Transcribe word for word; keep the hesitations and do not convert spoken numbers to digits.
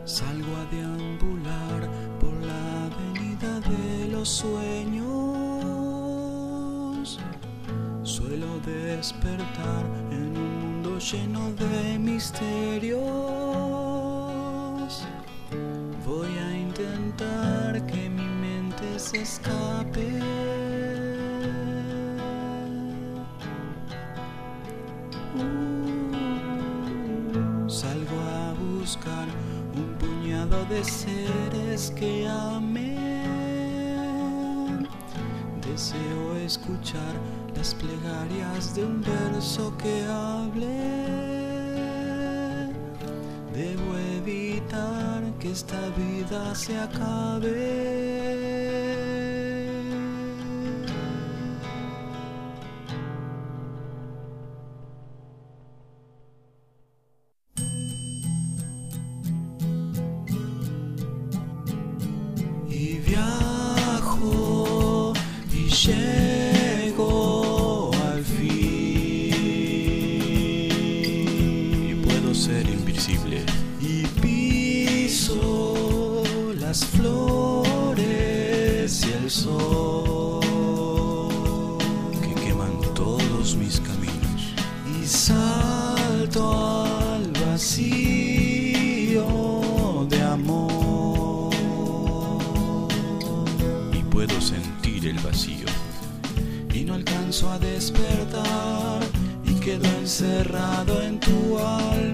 Salgo a deambular por la avenida de los sueños. Suelo despertar en un mundo lleno de misterios. Voy a intentar que mi mente se escape. Uh, salgo a buscar un puñado de seres que amén. Deseo escuchar las plegarias de un verso que hable. Debo evitar que esta vida se acabe. Y viajo y llego al fin. Y puedo ser invisible. Y piso las flores y el sol que queman todos mis caminos. Y salto al vacío de amor. Y puedo sentir el vacío. Y no alcanzo a despertar y quedo encerrado en tu alma.